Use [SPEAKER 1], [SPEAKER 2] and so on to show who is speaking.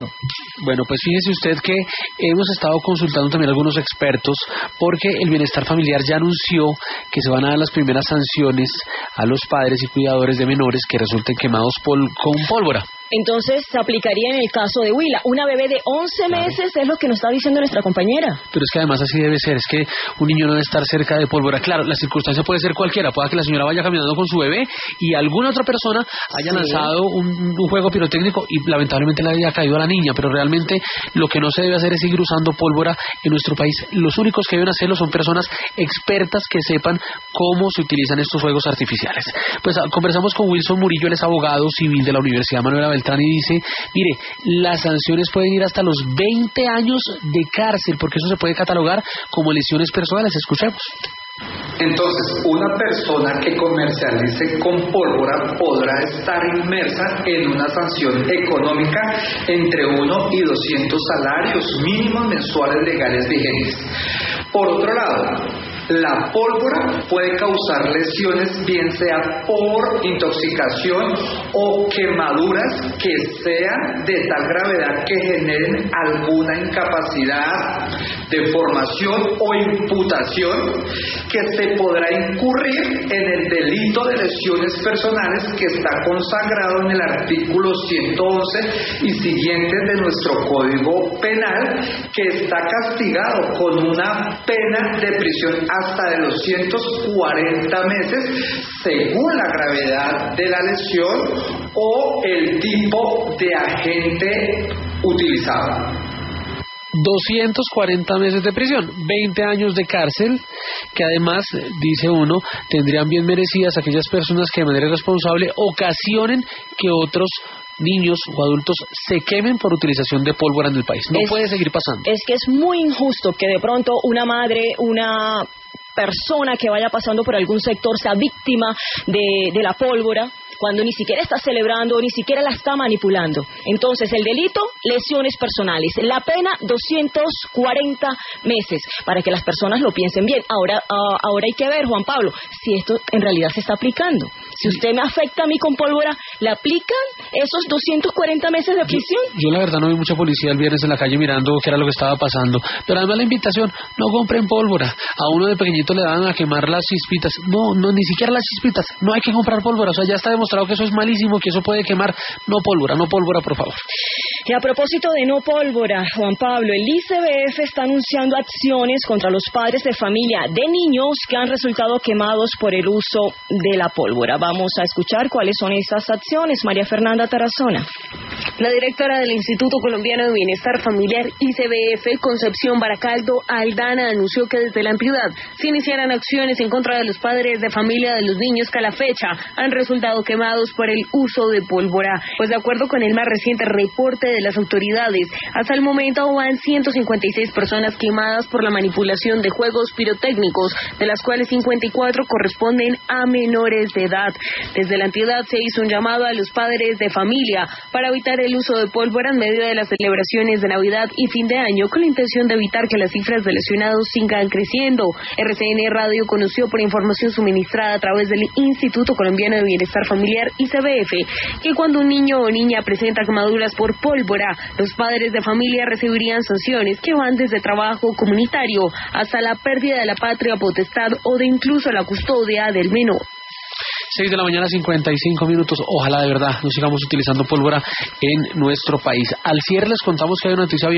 [SPEAKER 1] Bueno, pues fíjese usted que hemos estado consultando también a algunos expertos porque el Bienestar Familiar ya anunció que se van a dar las primeras sanciones a los padres y cuidadores de menores que resulten quemados con pólvora.
[SPEAKER 2] Entonces se aplicaría en el caso de Huila. Una bebé de 11 meses es lo que nos está diciendo nuestra compañera.
[SPEAKER 1] Pero es que además así debe ser, es que un niño no debe estar cerca de pólvora. Claro, la circunstancia puede ser cualquiera, puede que la señora vaya caminando con su bebé y alguna otra persona haya lanzado un juego pirotécnico y lamentablemente le haya caído a la niña, pero realmente lo que no se debe hacer es seguir usando pólvora en nuestro país. Los únicos que deben hacerlo son personas expertas que sepan cómo se utilizan estos fuegos artificiales. Pues conversamos con Wilson Murillo, él es abogado civil de la Universidad Manuela Beltrán y dice, mire, las sanciones pueden ir hasta los 20 años de cárcel, porque eso se puede catalogar como lesiones personales. Escuchemos.
[SPEAKER 3] Entonces, una persona que comercialice con pólvora podrá estar inmersa en una sanción económica entre 1 y 200 salarios mínimos mensuales legales vigentes. Por otro lado, la pólvora puede causar lesiones, bien sea por intoxicación o quemaduras que sean de tal gravedad que generen alguna incapacidad, deformación o imputación, que se podrá incurrir en el delito de lesiones personales que está consagrado en el artículo 111 y siguientes de nuestro Código Penal, que está castigado con una pena de prisión hasta de 240 meses, según la gravedad de la lesión o el tipo de agente utilizado.
[SPEAKER 1] 240 meses de prisión, 20 años de cárcel, que además, dice uno, tendrían bien merecidas aquellas personas que de manera irresponsable ocasionen que otros niños o adultos se quemen por utilización de pólvora en el país. No puede seguir pasando.
[SPEAKER 2] Es que es muy injusto que de pronto una madre, una persona que vaya pasando por algún sector sea víctima de la pólvora, cuando ni siquiera está celebrando, ni siquiera la está manipulando. Entonces, el delito, lesiones personales. La pena, 240 meses, para que las personas lo piensen bien. Ahora hay que ver, Juan Pablo, si esto en realidad se está aplicando. Si usted me afecta a mí con pólvora, ¿le aplican esos 240 meses de prisión?
[SPEAKER 1] Yo la verdad no vi mucha policía el viernes en la calle mirando qué era lo que estaba pasando. Pero además la invitación, no compren pólvora. A uno de pequeñito le van a quemar las chispitas. No, ni siquiera las chispitas. No hay que comprar pólvora. O sea, ya está demostrado que eso es malísimo, que eso puede quemar. No pólvora, por favor.
[SPEAKER 2] Y a propósito de no pólvora, Juan Pablo, el ICBF está anunciando acciones contra los padres de familia de niños que han resultado quemados por el uso de la pólvora. Vamos a escuchar cuáles son estas acciones. María Fernanda Tarazona.
[SPEAKER 4] La directora del Instituto Colombiano de Bienestar Familiar, ICBF, Concepción Baracaldo Aldana, anunció que desde la entidad se iniciarán acciones en contra de los padres de familia de los niños que a la fecha han resultado quemados por el uso de pólvora. Pues de acuerdo con el más reciente reporte de las autoridades, hasta el momento van 156 personas quemadas por la manipulación de juegos pirotécnicos, de las cuales 54 corresponden a menores de edad. Desde la entidad se hizo un llamado a los padres de familia para evitar el uso de pólvora en medio de las celebraciones de Navidad y fin de año, con la intención de evitar que las cifras de lesionados sigan creciendo. RCN Radio conoció por información suministrada a través del Instituto Colombiano de Bienestar Familiar, ICBF, que cuando un niño o niña presenta quemaduras por pólvora, los padres de familia recibirían sanciones que van desde trabajo comunitario hasta la pérdida de la patria potestad o de incluso la custodia del menor.
[SPEAKER 1] 6 de la mañana, 55 minutos. Ojalá de verdad no sigamos utilizando pólvora en nuestro país. Al cierre les contamos que hay una noticia bien